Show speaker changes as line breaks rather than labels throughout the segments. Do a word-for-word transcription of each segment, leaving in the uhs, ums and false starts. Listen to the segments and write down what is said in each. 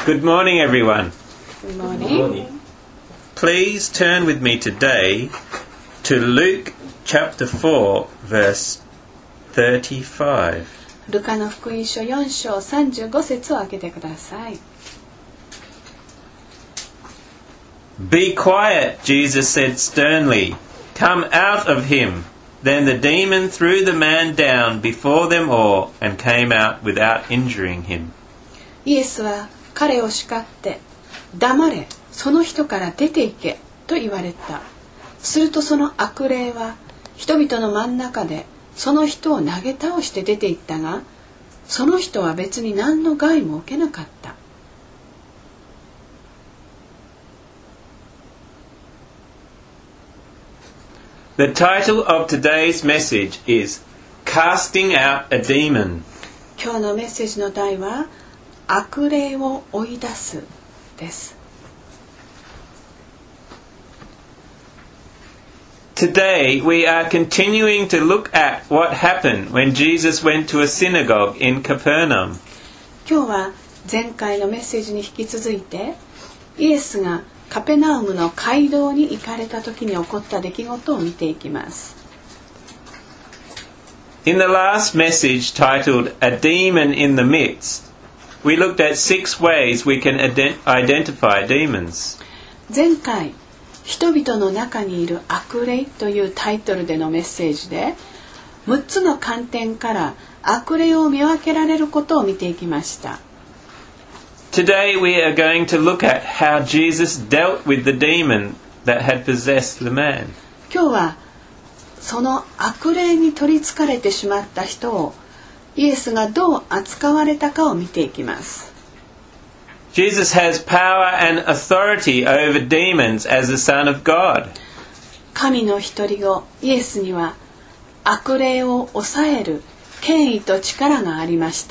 Good morning, everyone.
Good morning.
Please turn with me today to Luke chapter four, verse thirty-five.
ルカの福音書よん章さんじゅうご節を開けてください。
Be quiet, Jesus said sternly. Come out of him. Then the demon threw the man down before them all and came out without injuring him.
イエスは彼を叱って黙れ、その人から出て行けと言われた。するとその悪霊は人々の真ん中でその人を投げ倒して出て行ったが、その人は別に何の害も受けなかった。
The title of today's message is Casting Out a Demon.
今日のメッセージの題は悪霊を追い出すです。
Today we are continuing to look at what happened when Jesus went to a synagogue in Capernaum.
今日は前回のメッセージに引き続いて、イエスがカペナウムの街道に行かれた時に起こった出来事を見ていきます。
In the last message titled A Demon in the Midst, we looked at six ways we can ident- identify demons.
前回、人々の中にいる悪霊というタイトルでのメッセージで、むっつの観点から悪霊を見分けられることを見ていきました。
Today we are going to look at how Jesus dealt with the demon that had possessed the man.
今日はその悪霊に取りつかれてしまった人をイエスがどう扱われたかを見ていきます。
Jesus has power and authority over demons as the Son of God.
神の一人子イエスには悪霊を抑える権威と力がありました。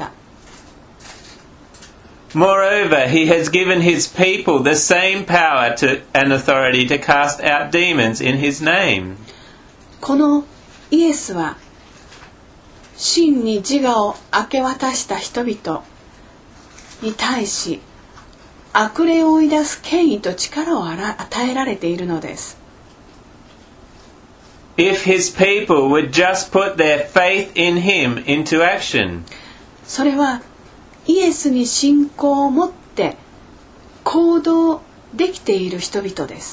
Moreover, he has given his people the same power to, and authority to cast out demons in his name.
このイエスは真に自我を明け渡した人々に対し悪霊を追い出す権威と力を与えられているのです。
If his people would just put their faith in him into action.
それはイエスに信仰を持って行動できている人々です。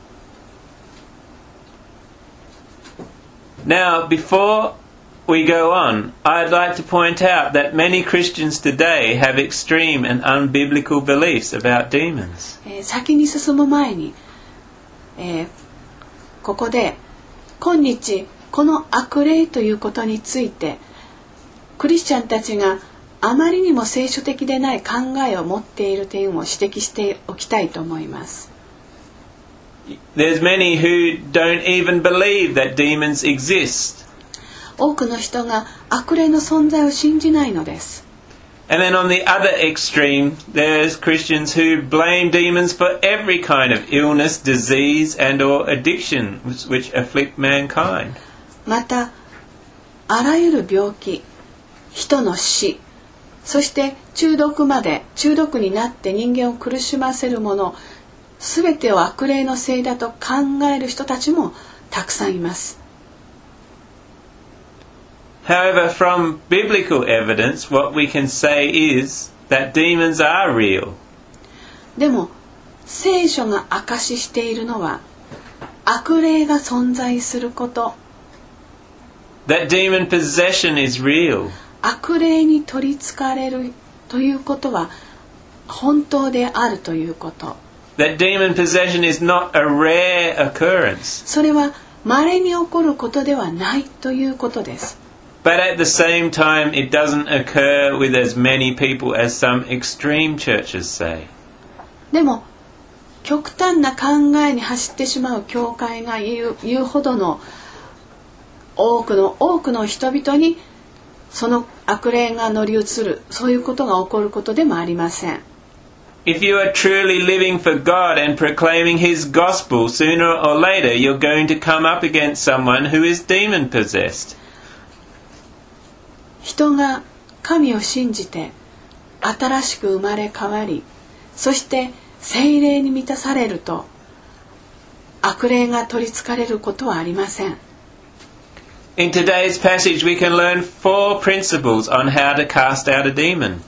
Now, before we go on, I'd like to point out that many Christians today have extreme and unbiblical beliefs about demons.
えー、先に進む前に、えー、ここで今日この悪霊ということについてクリスチャンたちがあまりにも聖書的でない考えを持っている点を指摘しておきたいと思います。
There's many who don't even believe that demons exist.
多くの人が悪霊の存在を信じないのです。
And then on the other extreme, there's Christians who blame demons for every kind of illness, disease, and or addiction which afflict mankind.
また、あらゆる病気、人の死、そして中毒まで中毒になって人間を苦しませるもの、すべてを悪霊のせいだと考える人たちもたくさんいます。
However, from biblical evidence, what we can say is that demons are real.
でも聖書が証ししているのは悪霊が存在すること。
That demon possession is real.
悪霊に取りつかれるということは本当であるということ。
That demon possession is not a rare occurrence.
それは稀に起こることではないということです。
But at the same time, it doesn't occur with as many people as some extreme churches say.
でも極端な考えに走ってしまう教会が言う、言うほどの多くの多くの人々にその悪霊が乗り移る、そういうことが起こることでもありません。
If you are truly living for God and proclaiming His gospel, sooner or later you're going to come up against someone who is demon possessed.
人が神を信じて新しく生まれ変わりそして聖霊に満たされると悪霊が取りつかれることはありません。
In today's passage, we can learn four principles on how to cast out a demon.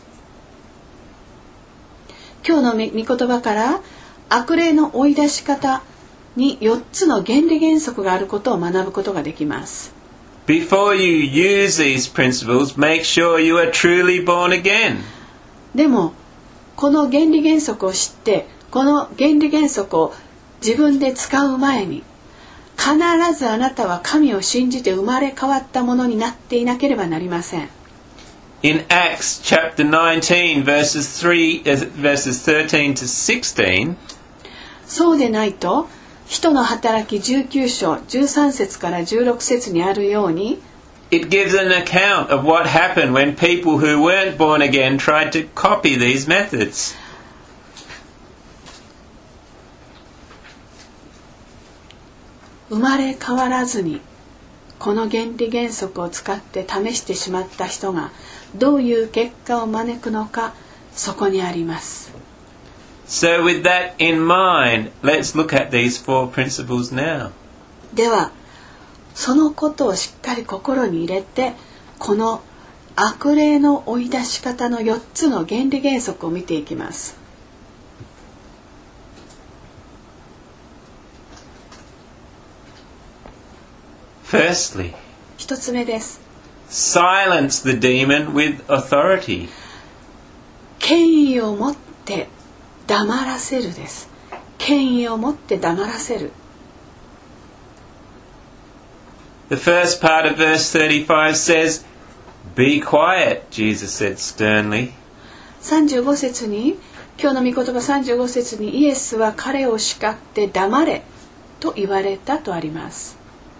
今日の御言葉から悪霊の追い出し方によっつの原理原則があることを学ぶことができます。
Before you use these principles, make sure you are truly born again.
でもこの原理原則を知ってこの原理原則を自分で使う前に必ずあなたは神を信じて生まれ変わったものになっていなければなりません。
In Acts chapter nineteen, verses three, verses thirteen to sixteen,
そうでないと使徒の働きじゅうきゅう章じゅうさん節からじゅうろく節にあるように、
it gives an account of what happened when people who weren't born again tried to copy these methods.
生まれ変わらずにこの原理原則を使って試してしまった人がどういう結果を招くのか、そこにあります。
So with that in mind, let's look at these four principles now.
ではそのことをしっかり心に入れて、この悪霊の追い出し方のよっつの原理原則を見ていきます。
Firstly,
一つ目です。
silence the demon with authority.
権威を持って黙らせるです。権威を持って黙らせる。
The first part of verse thirty-five says, "Be quiet," Jesus said sternly.
さんじゅうご節に、今日の御言葉さんじゅうご節にイエスは彼を叱って黙れと言われたとあります。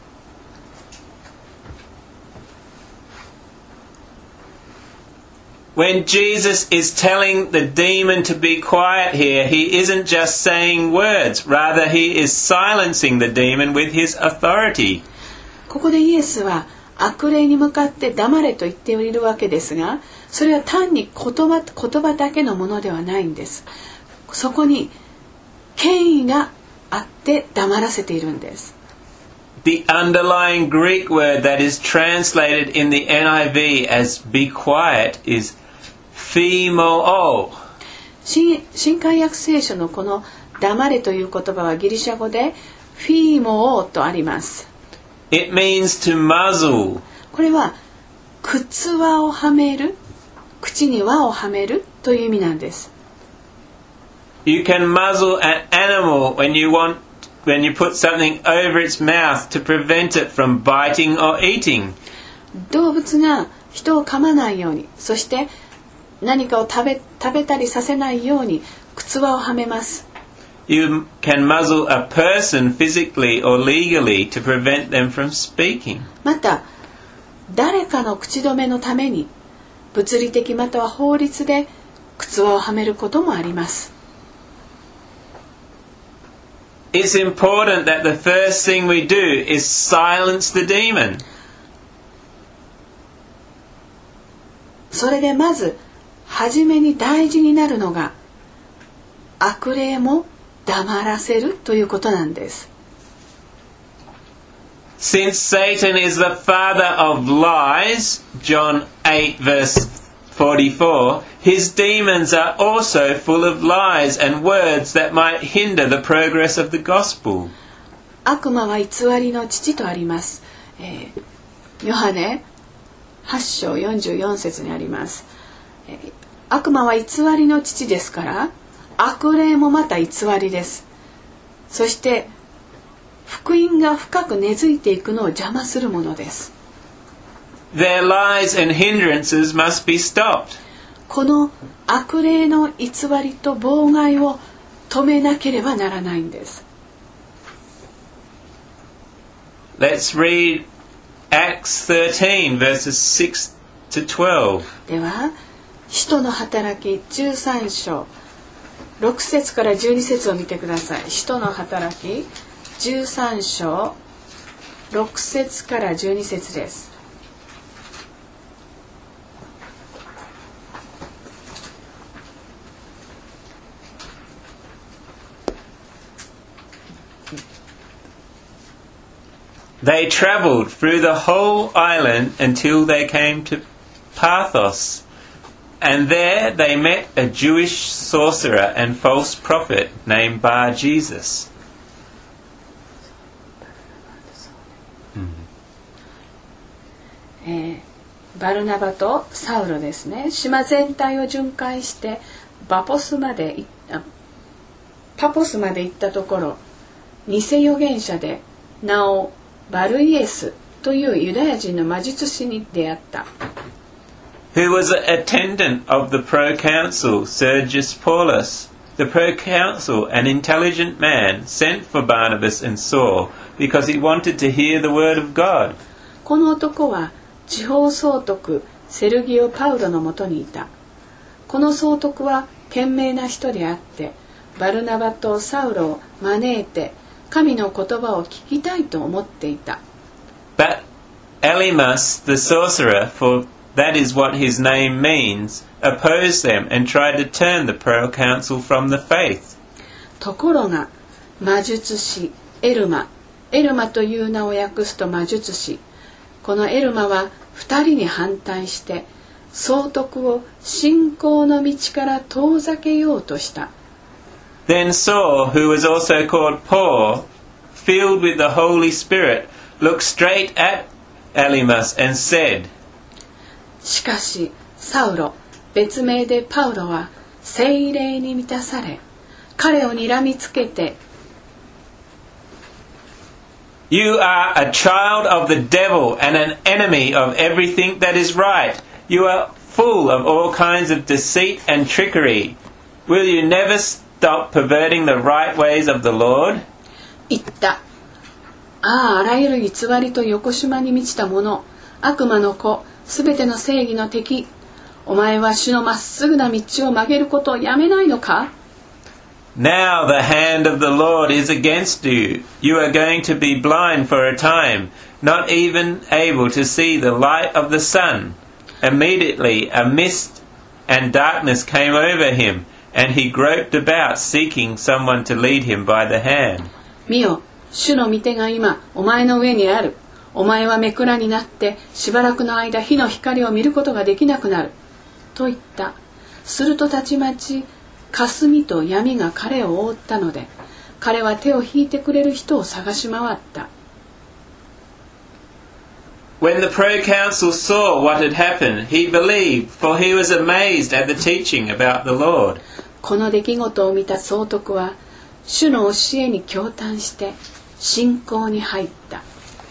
When Jesus is telling the demon to be quiet here, he isn't just saying words. Rather, he is silencing the demon with his authority.
ここでイエスは悪霊に向かって黙れと言っているわけですが、それは単に言葉、言葉だけのものではないんです。そこに権威があって黙らせているんです。
The underlying Greek word that is translated in the N I V as be quiet is phimo.
新, 新海訳聖書のこの黙れという言葉はギリシャ語でフィーモーとあります。
It means to muzzle.
これは靴輪をはめる、口に輪をはめるという意味なんです。
You can muzzle an animal when you want, when you put something over its mouth to prevent it from biting or eating.
動物が人を噛まないように、そして何かを食べ、食べたりさせないように靴輪をはめます。
You can muzzle a person physically or legally to prevent them from speaking.
また誰かの口止めのために物理的または法律で靴輪をはめることもあります。
It's important that the first thing we do is silence the demon.
それでまず初めに大事になるのが悪霊も黙らせるということなんです。
Since Satan is the father of lies, John eight verse forty-four, his demons are also full of lies and words that might hinder the progress of the gospel.
悪魔は偽りの父とあります。えー、ヨハネはち章よんじゅうよん節にあります。えー、悪魔は偽りの父ですから、悪霊もまた偽りです。そして福音が深く根付いていくのを邪魔するものです。
Their lies and hindrances must be stopped.
この悪霊の偽りと妨害を止めなければならないんです。
Let's read Acts thirteen verses six to twelve.
では使徒の働きじゅうさん章ろく節からじゅうに節を見てください。使徒の働きじゅうさん章ろく節からじゅうに節です。
They travelled through the whole island until they came to Pathos, and there they met a Jewish sorcerer and false prophet named Bar Jesus.
えー、バルナバとサウロですね。島全体を巡回してバポスまであパポスまで行ったところ、偽預言者で名をバルイエスというユダヤ人の魔術師に出会った。
Who was an attendant of the proconsul Sergius Paulus. The proconsul, an intelligent man, sent for Barnabas and Saul because he wanted to hear the word of God.
この男は地方総督セルギオ・パウロのもとにいた。この総督は賢明な人であって、バルナバとサウロを招いて神の言葉を聞きたいと思っていた。
But Elymas, the sorcerer, for that is what his name means, opposed them and tried to turn the proconsul from the faith.
ところが魔術師エルマ、エルマという名を訳すと魔術師。このエルマは二人に反対して総督を信仰の道から遠ざけようとした。
Then Saul, who was also called Paul, filled with the Holy Spirit, looked straight at Elymas and said,
しかしサウロ、別名でパウロは聖霊に満たされ、彼を睨みつけて、
You are a child of the devil and an enemy of everything that is right. You are full of all kinds of deceit and trickery. Will you never stop perverting the right ways of the Lord?
言った。ああ、あらゆる偽りと横島に満ちたもの、悪魔の子、すべての正義の敵。お前は主のまっすぐな道を曲げることをやめないのか？
Now the hand of the Lord is against you. You are going to be blind for a time, not even able to see the light of the sun. Immediately a mist and darkness came over him, and he groped about seeking someone to lead him by the hand.
見よ、主の御手が今お前の上にある。お前はめくらになってしばらくの間火の光を見ることができなくなる。と言った。するとたちまち霞と闇が彼を覆ったので、彼は手を引いてくれる人を探し回った。
When the proconsul saw what had happened, he believed, for he was amazed at the teaching about the Lord.
この出来事を見た総督は、主の教えに驚嘆して信仰に入った。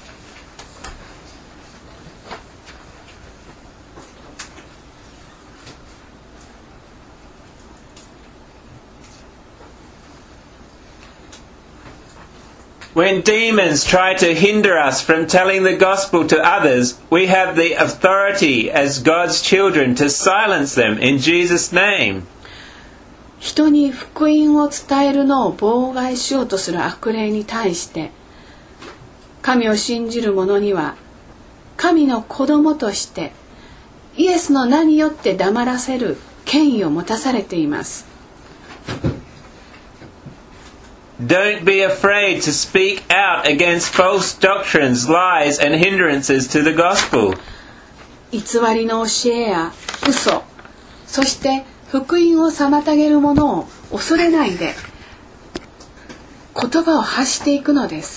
When demons try to hinder us from telling the gospel to others, we have the authority as God's children to silence them in Jesus' name.
人に福音を伝えるのを妨害しようとする悪霊に対して、神を信じる者には神の子供としてイエスの名によって黙らせる権威を持たされています。
Don't be afraid to speak out against false doctrines, lies, and hindrances to the gospel.
偽りの教えや嘘、そして福音を妨げるものを恐れないで言葉を発していくのです。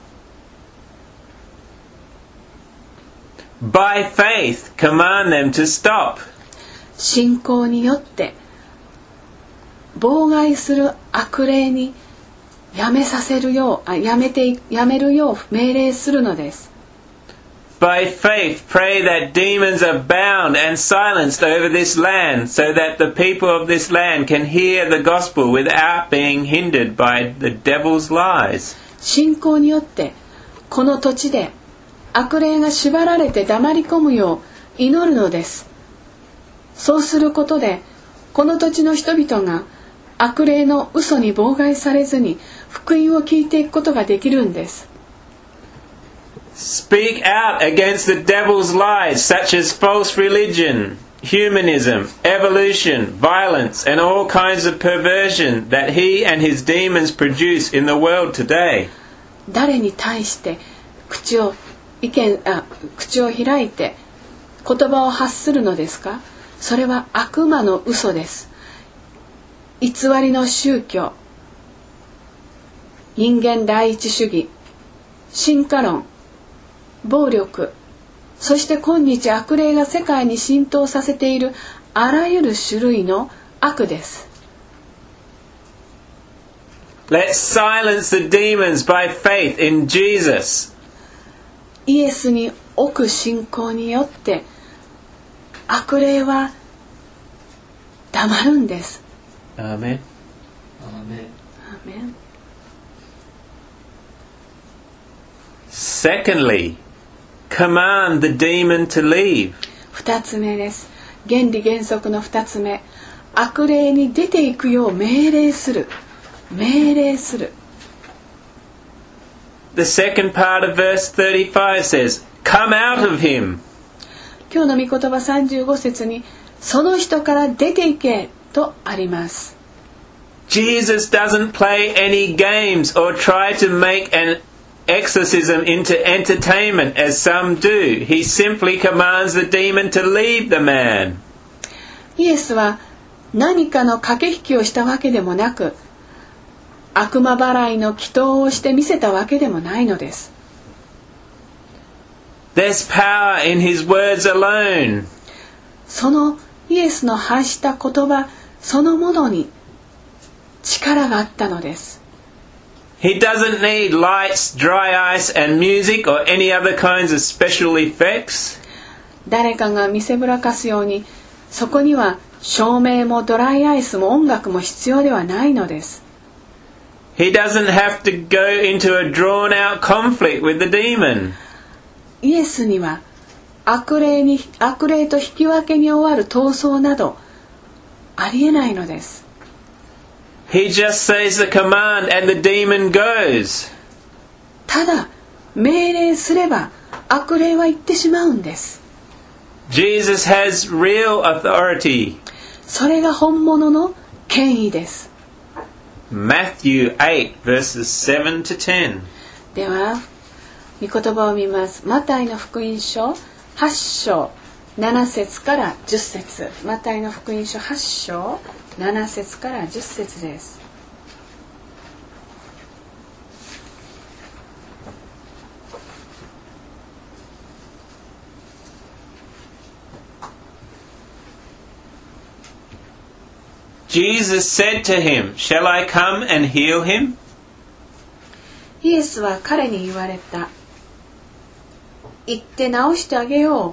By faith, command them to stop.
信仰によって妨害する悪霊にやめさせるよう、あ、やめて、やめるよう命令するのです。
By faith, pray that demons are bound and silenced over this land, so that the people of this land can hear the gospel without being hindered by the devil's lies.
信仰によってこの土地で悪霊が縛られて黙り込むよう祈るのです。そうすることでこの土地の人々が悪霊の嘘に妨害されずに福音を聞いていくことができるんです。
Speak out against the devil's lies, such as false religion, humanism, evolution, violence, and all kinds of perversion that he and his demons produce in the world today.
誰に対して口を意見あ口を開いて言葉を発するのですか？それは悪魔の嘘です。偽りの宗教、人間第一主義、進化論、暴力、そして今日悪霊が世界に浸透させているあらゆる種類の悪です。
Let's silence the demons by faith in Jesus.
イエスに置く信仰によって悪霊は黙るんです。
Amen. Amen.
アーメン。
Secondly, command the demon to leave.
二つ目です。原理原則の二つ目。悪霊に出ていくよう命令する。命令する。
The second part of verse thirty-five says, "Come out of him."
今日の御言葉さんじゅうご節に、その人から出ていけとあります。
Jesus doesn't play any games or try to make an exorcism into entertainment as some do. He simply commands the demon to leave the man.
イエスは何かの駆け引きをしたわけでもなく、悪魔払いの祈祷をして見せたわけでもないのです。
There's power in his words alone.
そのイエスの発した言葉そのものに力があったのです。
He doesn't need lights, dry ice and music or any other kinds of special effects.
誰かが見せぶらかすように、そこには照明もドライアイスも音楽も必要ではないのです。
He doesn't have to go into a drawn-out conflict with the demon.
イエスには悪霊に悪霊と引き分けに終わる闘争などありえないのです。
He just says the command and the demon goes.
ただ命令すれば悪霊は行ってしまうんです。
Jesus has real authority.
それが本物の権威です。
Matthew eight verses seven to ten.
では御言葉を見ます。マタイの福音書はち章なな節からじゅっ節。マタイの福音書はち章なな節からじゅっ節です。
Jesus said to him, "Shall I come and heal him?"
イエスは彼に言われた。行って治してあげよ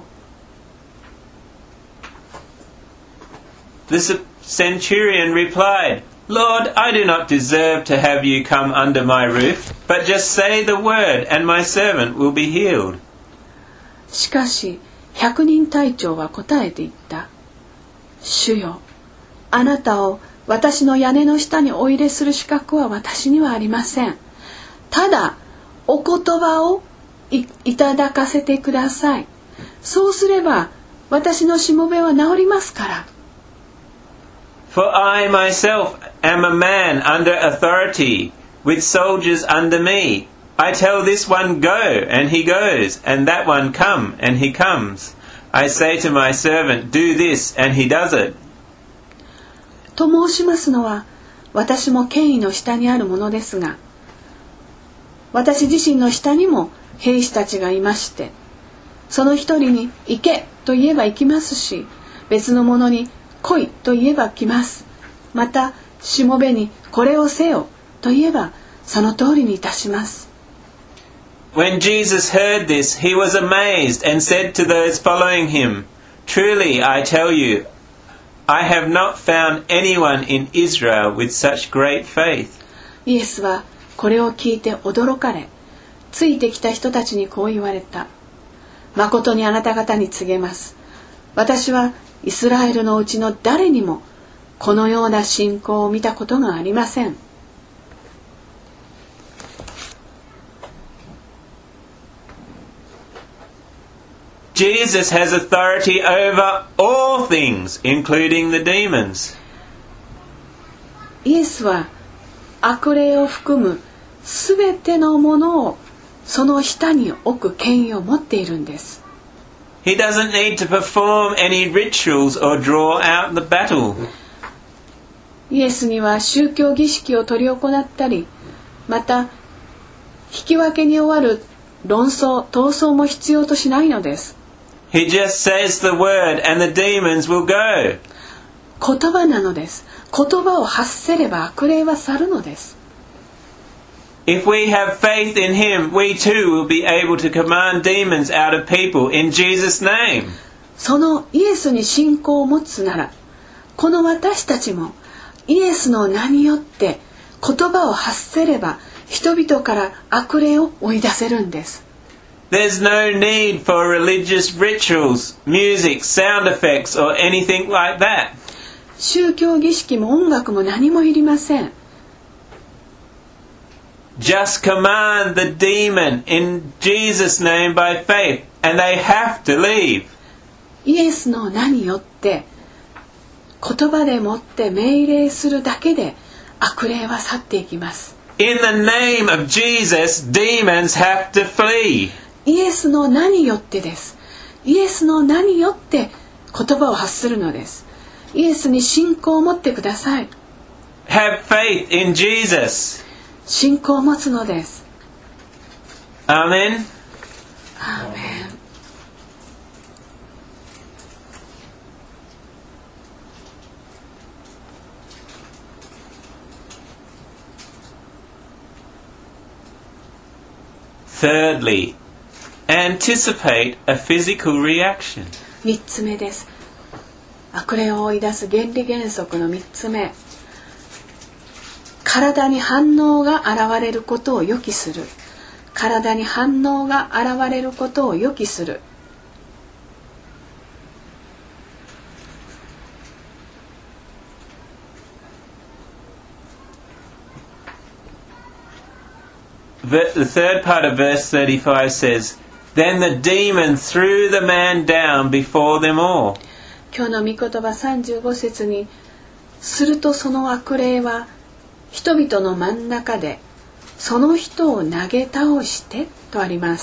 う。
The centurion replied, "Lord, I do not deserve to have you come under my roof, but just say the word and my servant will be healed."
しかし百人隊長は答えて言った。主よ、あなたを私の屋根の下にお入れする資格は私にはありません。ただお言葉を い, いただかせてください。そうすれば私のしもべは治りますから。
For I myself am a man under authority, with soldiers under me. I tell this one go, and he goes, and that one come, and he comes. I say to my servant, do this, and he does it.
と申しますのは、私も権威の下にあるものですが、私自身の下にも兵士たちがいまして、その一人に行けと言えば行きますし、別の者に来いと言えば来ます。またしもべにこれをせよと言えばその通りにいたします。
When Jesus heard this, he was amazed and said to those following him, "Truly I tell you, I have not found anyone in Israel with such great faith."
イエスはこれを聞いて驚かれ、ついてきた人たちにこう言われた。誠にあなた方に告げます。私はイスラエルのうちの誰にもこのような信仰を見たことがありません。
Jesus has authority over all things, including the demons.
イエスは悪霊を含むすべてのものをその下に置く権威を持っているんです。
He doesn't need to perform any rituals or draw out the battle.
イエスには宗教儀式を執り行ったり、また引き分けに終わる論争、闘争も必要としないのです。
He just says the word and the demons will go.
言葉なのです。言葉を発せれば悪霊は去るのです。
If we have faith in him, we too will be able to command demons out of people in Jesus' name.
そのイエスに信仰を持つなら、この私たちもイエスの名によって言葉を発せれば人々から悪霊を追い出せるんです。
There's no need for religious rituals, music, sound effects or anything like that.
宗教儀式も音楽も何もいりません。
Just command the demon in Jesus' name by faith, and they have to leave.
イエスの名によって言葉でもって命令するだけで悪霊は去っていきます。
In the name of Jesus, demons have to flee.
イエスの名によってです。イエスの名によって言葉を発するのです。イエスに信仰を持ってください。
Have faith in Jesus.
信仰を持つのです。
アーメン。
アーメン。
Thirdly, anticipate a physical reaction.
三つ目です。悪霊を追い出す原理原則の三つ目。体に反応が現れることを予期する。体に反応が現れることを予期する。
The third part of verse thirty-five says, Then the demon threw the man down before them all.
今日の御言葉さんじゅうご節に、するとその悪霊は人々の真ん中でその人を投げ倒してとあります。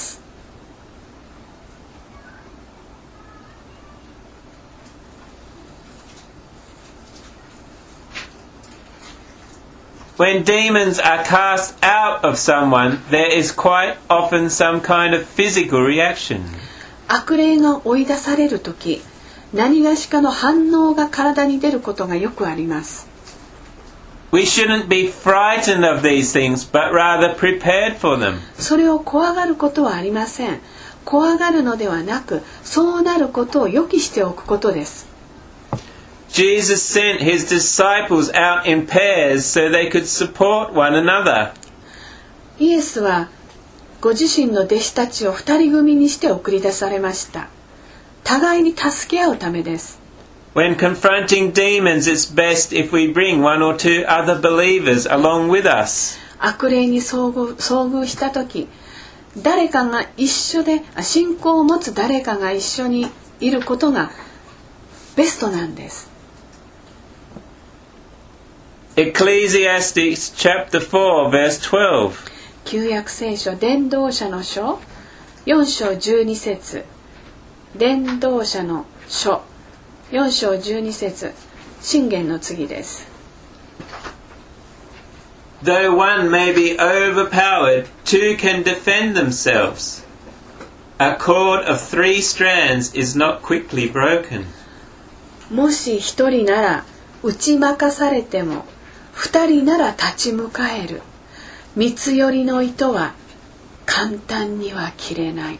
When demons are cast out of someone, there is quite often some kind of physical reaction.
悪霊が追い出されるとき、何がしかの反応が体に出ることがよくあります。
We shouldn't be frightened of these things, but rather prepared for them.
それを怖がることはありません。怖がるのではなく、そうなることを予期しておくことです。
Jesus sent his disciples out in pairs so they could support one another.
イエスはご自身の弟子たちを二人組にして送り出されました。互いに助け合うためです。
When confronting demons, it's best if we bring one or two other believers along with us.
悪霊に遭遇、遭遇したとき、誰かが一緒で、信仰を持つ誰かが一緒にいることがベストなんです。
Ecclesiastes chapter four verse twelve.
旧約聖書伝道者の書よん章じゅうに節。伝道者の書よん章じゅうに節。箴言の次です。
Though one may be overpowered, two can defend themselves. A cord of three strands is not quickly broken.
もし一人なら打ち負かされても二人なら立ち向かえる。三つ寄りの糸は簡単には切れない。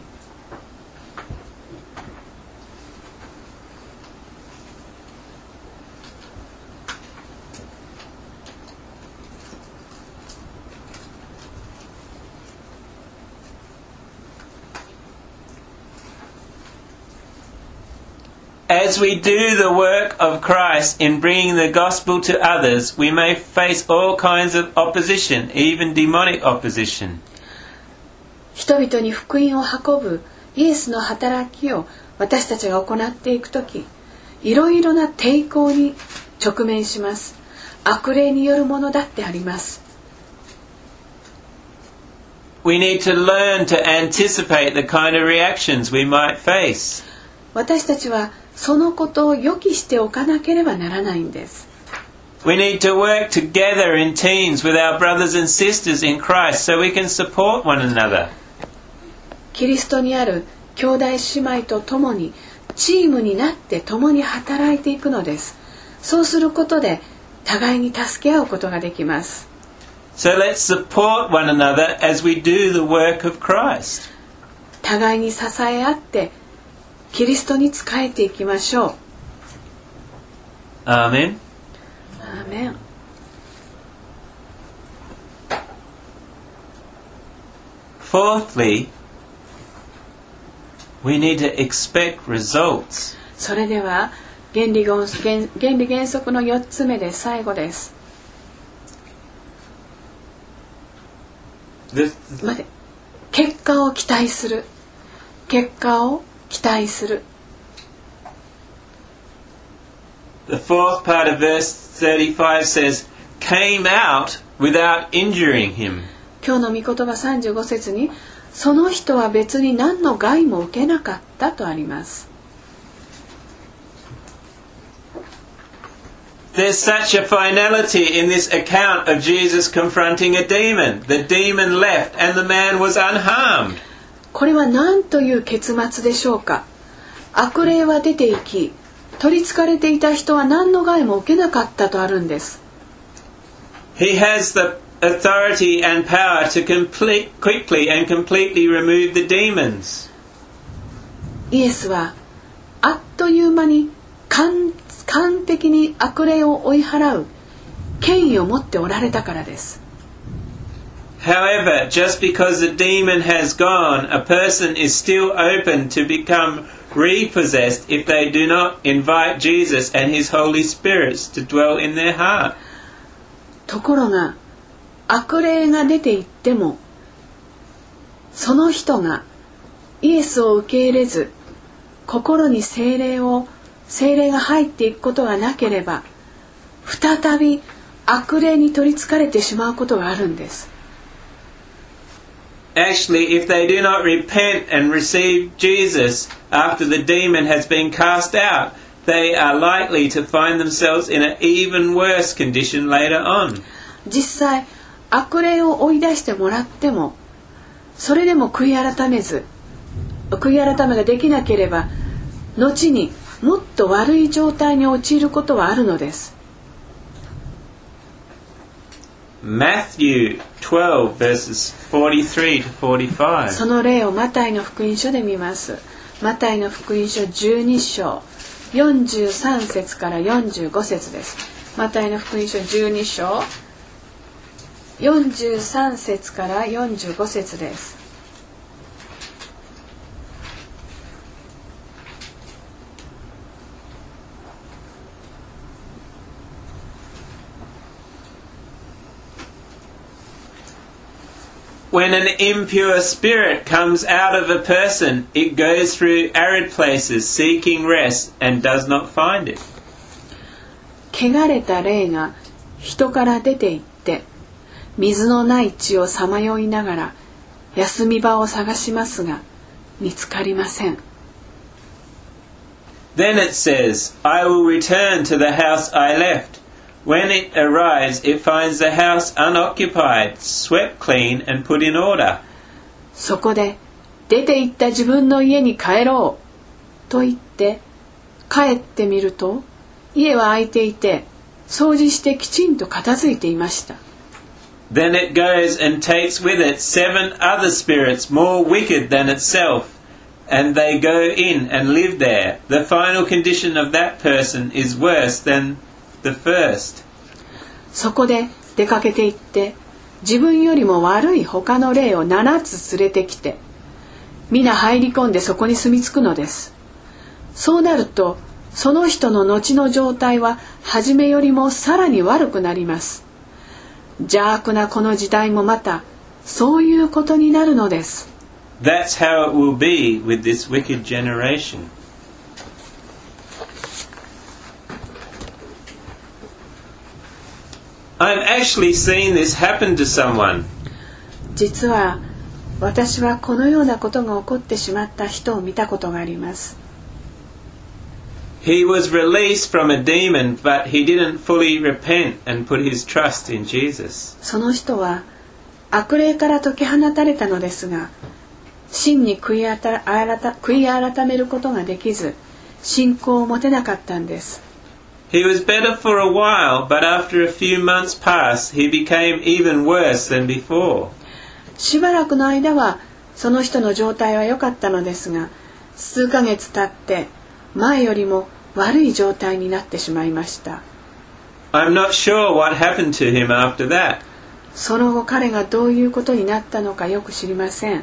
As we do the work of Christ in bringing the gospel to others, we may face all kinds of opposition, even demonic opposition.
人々に福音を運ぶイエスの働きを私たちが行っていくとき、いろいろな抵抗に直面します。悪霊によるものだってあります。
We need to learn to anticipate the kind of reactions we might face.
私たちはそのことを予期しておかなければならないんです。
We need to work together in teams with our brothers and sisters in Christ so we can support one another.
キリストにある兄弟姉妹と共にチームになって共に働いていくのです。そうすることで互いに助け合うことができます。
So let's support one another as we do the work of Christ.
互いに支え合ってキリストに仕えていきましょう。
アーメン。
アーメン。
Fourthly, we need to expect results.
それでは原理原原理原則のよっつめで最後です。待て、結果を期待する。結果を期待する。
The fourth part of verse thirty-five says, came out without injuring him.
今日の御言葉さんじゅうご節に、その人は別に何の害も受けなかったとあります。
There's such a finality in this account of Jesus confronting a demon. The demon left and the man was unharmed.
これは何という結末でしょうか。悪霊は出て行き、取り憑かれていた人は何の害も受けなかったとあるんです。
He has the authority and power to complete, quickly and completely remove the demons.
イエスはあっという間に完完璧に悪霊を追い払う権威を持っておられたからです。
However, just because the demon has gone, a person is still open to become repossessed if they do not invite Jesus and His Holy Spirit to dwell in their heart.
ところが悪霊が出て行っても、その人がイエスを受け入れず、心に聖霊を聖霊が入っていくことがなければ、再び悪霊に取り憑かれてしまうことがあるんです。
Actually, if they do not repent and receive Jesus after the demon has been cast out, they are likely to find themselves in an even worse condition later on.
実際、悪霊を追い出してもらっても、それでも悔い改めず、悔い改めができなければ、後にもっと悪い状態に陥ることはあるのです。
Matthew twelve verses forty-three to forty-five.
その例をマタイの福音書で見ます。マタイの福音書じゅうに章よんじゅうさん節からよんじゅうご節です。マタイの福音書じゅうに章よんじゅうさん節からよんじゅうご節です。
When an impure spirit comes out of a person, it goes through arid places seeking rest and does not find it.
汚れた霊が人から出て行って、水のない地をさまよいながら休み場を探しますが見つかりません。
Then it says, I will return to the house I left.When it arrives, it finds the house unoccupied, swept clean and put in order.
そこで出て行った自分の家に帰ろうと言って帰ってみると家は空いていて掃除してきちんと片付いていました。
Then it goes and takes with it seven other spirits more wicked than itself, and they go in and live there. The final condition of that person is worse than the first.
そこで出かけて行って自分よりも悪い他の霊をななつ連れてきて皆入り込んでそこに住み着くのです。そうなるとその人の後の状態は初めよりもさらに悪くなります。邪悪なこの時代もまたそういうことになるのです。
That's how it will be with this wicked generation. I've actually seen this happen to someone.
実は私はこのようなことが起こってしまった人を見たことがあります。
He was released from a demon, but he didn't fully repent and put his trust in Jesus.
その人は悪霊から解き放たれたのですが、真に悔いあた改悔い改めることができず、信仰を持てなかったんです。
He was better for a while, but after a few months passed, he became even worse than before.
しばらくの間はその人の状態は良かったのですが、数ヶ月経って前よりも悪い状態になってしまいました。
I'm not sure what happened to him after that.
その後彼がどういうことになったのかよく知りません。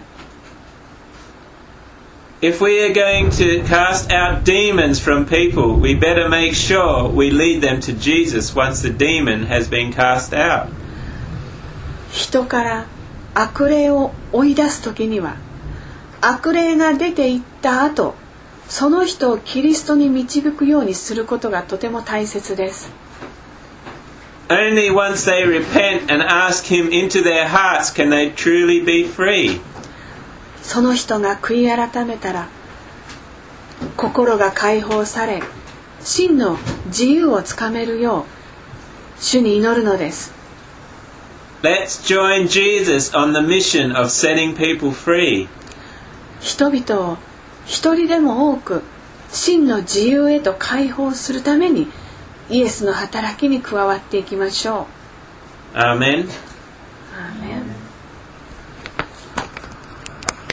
If we are going to cast out demons from people, we better make sure we lead them to Jesus once the demon has been cast out.
人から悪霊を追い出すときには、悪霊が出ていった後、その人をキリストに導くようにすることがとても大切です。
Only once they repent and ask Him into their hearts can they truly be free.
その人が悔い改めたら、心が解放され、真の自由をつかめるよう、主に祈るのです。
Let's join Jesus on the mission of setting people free.
人々を一人でも多く真の自由へと解放するためにイエスの働きに加わっていきましょう。
Amen.